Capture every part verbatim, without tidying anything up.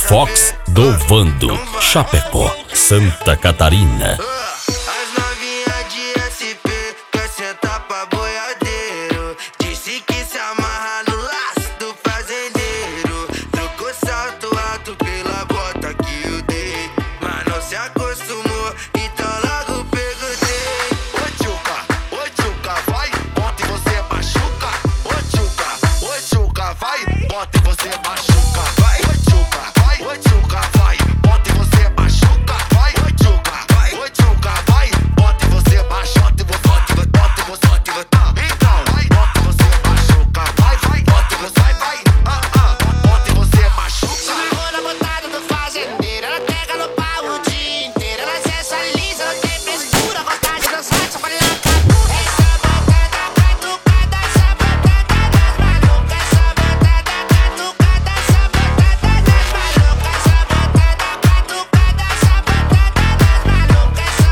Fox do Vando, Chapecó, Santa Catarina. As novinha de S P quer sentar pra boiadeiro. Disse que se amarra no laço do fazendeiro. Trocou salto alto pela bota que eu dei, mas não se acostumou, então logo perguntei. Ô tchuca, ô tchuca, vai, bota e você machuca. Ô tchuca, ô tchuca, vai, bota e você machuca. Vai, ô tchuca, vai, ô tchuca, vai, bota e você machuca. Vai, ô tchuca, vai, ô tchuca, vai, bota e você machuca. Bota e você, bota e você, bota e você. Então, vai, bota e você machuca. Vai, vai, bota e você, vai, vai. Ah, ah, bota e você machuca. Amarrou na botada do fazendeiro, ela pega no pau o dia inteiro. Ela sensualiza, não tem frescura, vontade de dançar, só pra lá. Essa botada catucada, essa botada das malucas. Essa botada catucada, essa botada das malucas. Essa botada catucada, essa botada das malucas. Essa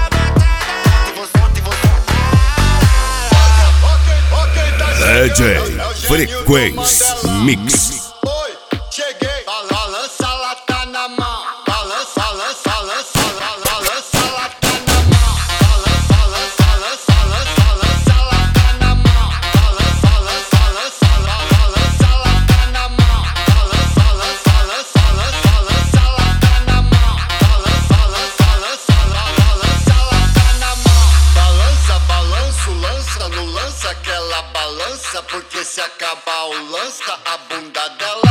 botada. D J Frequência Mix. Oi, cheguei. Balança, lata na mão. Balança, balança, balança, balança, lata na mão. Balança, balança, balança, balança, lata na mão. Balança, balança, balança, balança, lata na mão. Balança, balança, balança, balança, lata na mão. Balança, balança, balança, balança, lata na mão. Balança, balanço, lança, no lança aquela balança, porque se acabar o lança, a bunda dela